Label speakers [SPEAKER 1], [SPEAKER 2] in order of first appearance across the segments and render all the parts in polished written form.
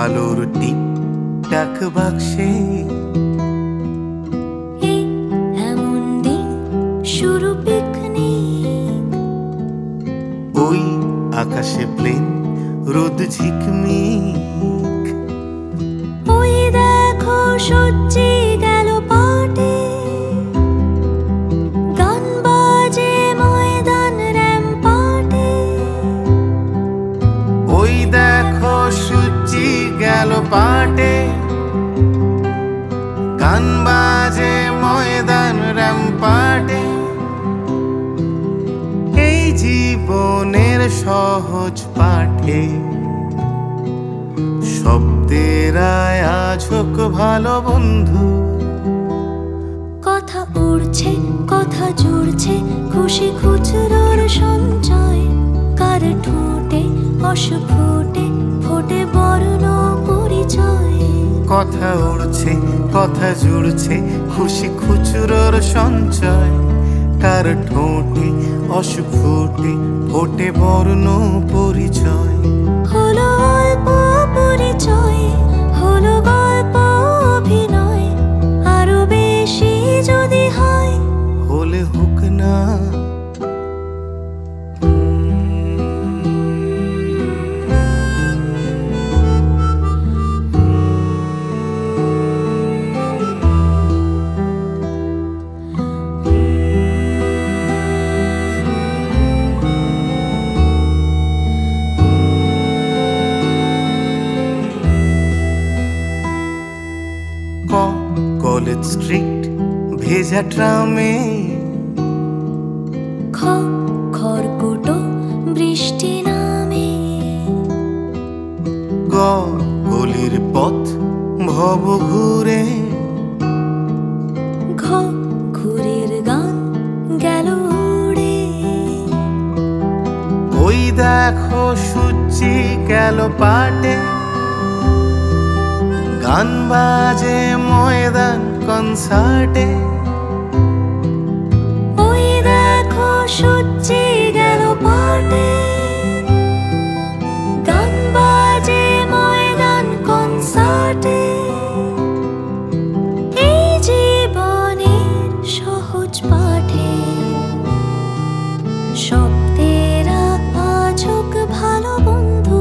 [SPEAKER 1] আলোর টিপ টাক বাক্সে।
[SPEAKER 2] এমন দিন শুরু পিকনিক,
[SPEAKER 1] ওই আকাশে প্লেন রোদ ঝিকমিক।
[SPEAKER 2] ওই দেখো সজ্জি গেল পাটে, গান বাজে ময়দান র্যাম্পাটে।
[SPEAKER 1] ওই দেখো সূর্যি গেল পাটে, গান বাজে ময়দান র্যাম্পাটে। এই জীবনের সহজ পাঠে শব্দের আয়োজক ভালো বন্ধু।
[SPEAKER 2] কথা উড়ছে কথা জুড়ছে খুশি খুচরোর সঞ্চয়, কার ঠোঁটে অস্ফুটে ফোটে বর্ণ পরিচয়।
[SPEAKER 1] কথা উড়ছে কথা জুড়ছে খুশি খুচরোর সঞ্চয়, কার ঠোঁটে অস্ফুটে ফোটে বর্ণ পরিচয়।
[SPEAKER 2] হলো অল্প পরিচয়, হলো গল্প অভিনয়, আরো বেশি যদি হয়
[SPEAKER 1] হলে হোক না। কলেজ স্ট্রিট ভেজা ট্রামে,
[SPEAKER 2] খড়কুটো বৃষ্টি নামে।
[SPEAKER 1] গলির পথ ভব ঘুরে,
[SPEAKER 2] ঘুরের গান গেল উড়ে।
[SPEAKER 1] ওই দেখো সূর্যি গেল পাটে, গান বাজে ময়দান কনসার্টে।
[SPEAKER 2] ওই দেখো সূর্যি গেল পাটে, গান বাজে ময়দান কনসার্টে। এই জীবনের সহজ পাঠে শব্দের আয়োজক ভালো বন্ধু।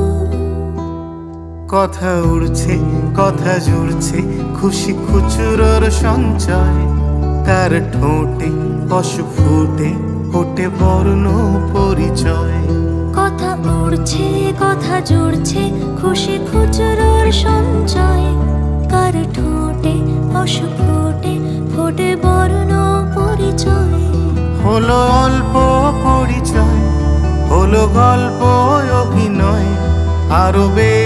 [SPEAKER 1] কথা উড়ছে কথা জুড়ছে খুশি খুচরোর সঞ্চয়, কার ঠোঁটে অস্ফুটে ফোটে বর্ণ পরিচয়।
[SPEAKER 2] কথা উড়ছে কথা জুড়ছে খুশি খুচরোর সঞ্চয়, কার ঠোঁটে অস্ফুটে ফোটে বর্ণ পরিচয়।
[SPEAKER 1] হলো অল্প পরিচয়, হলো গল্প অভিনয়, আরো বেশি